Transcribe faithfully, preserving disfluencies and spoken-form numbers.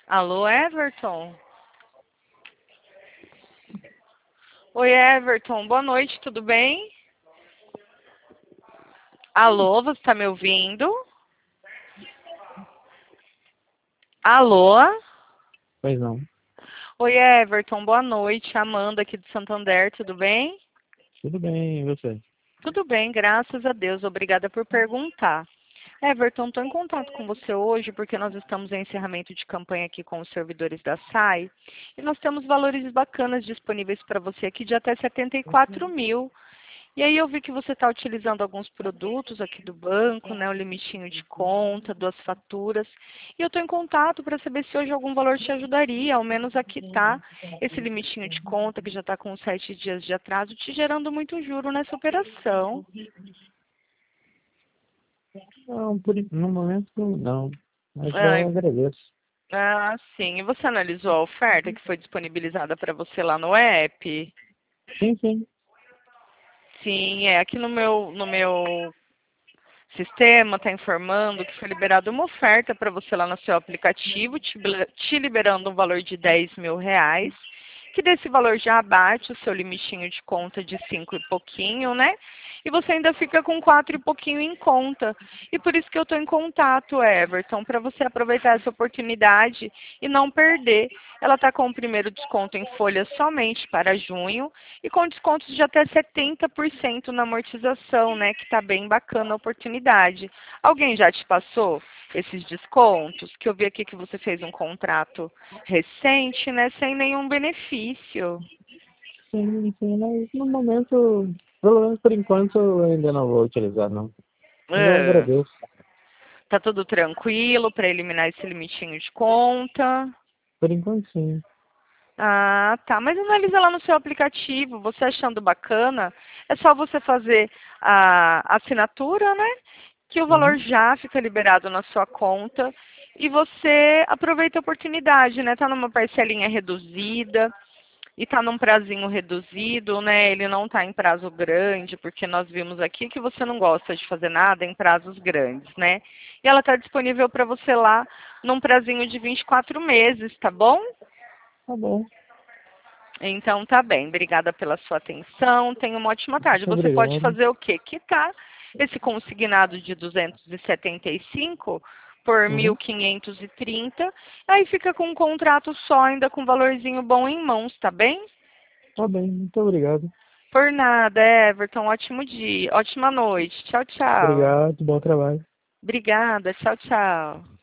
Alô, Everton? Oi, Everton. Boa noite, tudo bem? Alô, você está me ouvindo? Alô? Pois não. Oi, Everton. Boa noite. Amanda aqui de Santander, tudo bem? Tudo bem, e você? Tudo bem, graças a Deus. Obrigada por perguntar. Everton, estou em contato com você hoje porque nós estamos em encerramento de campanha aqui com os servidores da S A I e nós temos valores bacanas disponíveis para você aqui de até setenta e quatro mil. E aí eu vi que você está utilizando alguns produtos aqui do banco, né, o limitinho de conta, duas faturas. E eu estou em contato para saber se hoje algum valor te ajudaria, ao menos a quitar esse limitinho de conta que já está com sete dias de atraso, te gerando muito juro nessa operação. Não, por, en- no momento não. Mas já Ai, agradeço. ah, sim. E você analisou a oferta que foi disponibilizada para você lá no app? Sim, sim. Sim, é. Aqui no meu, no meu sistema está informando que foi liberada uma oferta para você lá no seu aplicativo, te, te liberando um valor de dez mil reais, que desse valor já abate o seu limitinho de conta de cinco e pouquinho, né? E você ainda fica com quatro e pouquinho em conta. E por isso que eu estou em contato, Everton, para você aproveitar essa oportunidade e não perder. Ela está com o primeiro desconto em folha somente para junho e com descontos de até setenta por cento na amortização, né? Que está bem bacana a oportunidade. Alguém já te passou esses descontos? Que eu vi aqui que você fez um contrato recente, né? Sem nenhum benefício. Sim, sim, mas no momento, pelo menos por enquanto, eu ainda não vou utilizar, não. Mas eu Ah, agradeço. tá tudo tranquilo para eliminar esse limitinho de conta? Por enquanto, sim. Ah, tá. Mas analisa lá no seu aplicativo. Você achando bacana, é só você fazer a assinatura, né? Que o valor Uhum. já fica liberado na sua conta e você aproveita a oportunidade, né? Tá numa parcelinha reduzida e tá num prazinho reduzido, né? Ele não tá em prazo grande, porque nós vimos aqui que você não gosta de fazer nada em prazos grandes, né? E ela tá disponível para você lá num prazinho de vinte e quatro meses, tá bom? Tá bom. Então tá bem, obrigada pela sua atenção. Tenha uma ótima tarde. Muito Você pode obrigado. fazer o quê? Quitar esse consignado de duzentos e setenta e cinco por Uhum. mil quinhentos e trinta. Aí fica com um contrato só, ainda com valorzinho bom em mãos, tá bem? Tá bem, muito obrigado. Por nada, Everton. Ótimo dia, ótima noite. Tchau, tchau. Obrigado, bom trabalho. Obrigada, tchau, tchau.